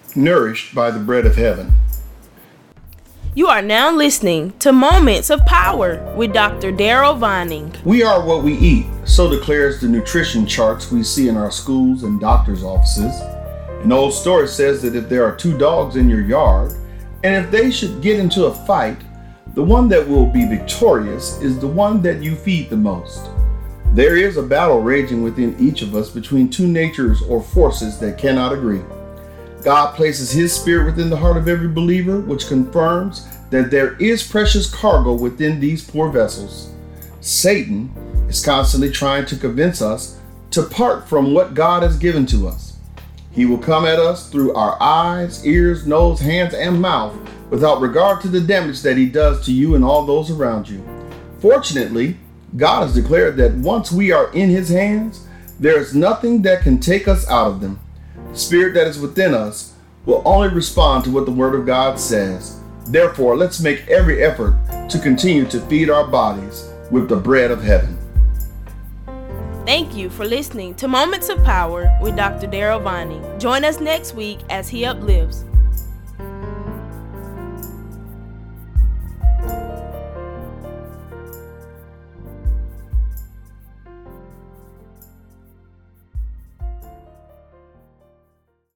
nourished by the bread of heaven. You are now listening to Moments of Power with Dr. Daryl Vining. We are what we eat, so declares the nutrition charts we see in our schools and doctors' offices. An old story says that if there are two dogs in your yard, and if they should get into a fight, the one that will be victorious is the one that you feed the most. There is a battle raging within each of us between two natures or forces that cannot agree. God places His Spirit within the heart of every believer, which confirms that there is precious cargo within these poor vessels. Satan is constantly trying to convince us to part from what God has given to us. He will come at us through our eyes, ears, nose, hands, and mouth without regard to the damage that he does to you and all those around you. Fortunately, God has declared that once we are in His hands, there is nothing that can take us out of them. The Spirit that is within us will only respond to what the Word of God says. Therefore, let's make every effort to continue to feed our bodies with the bread of heaven. Thank you for listening to Moments of Power with Dr. Daryl Vining. Join us next week as he uplifts.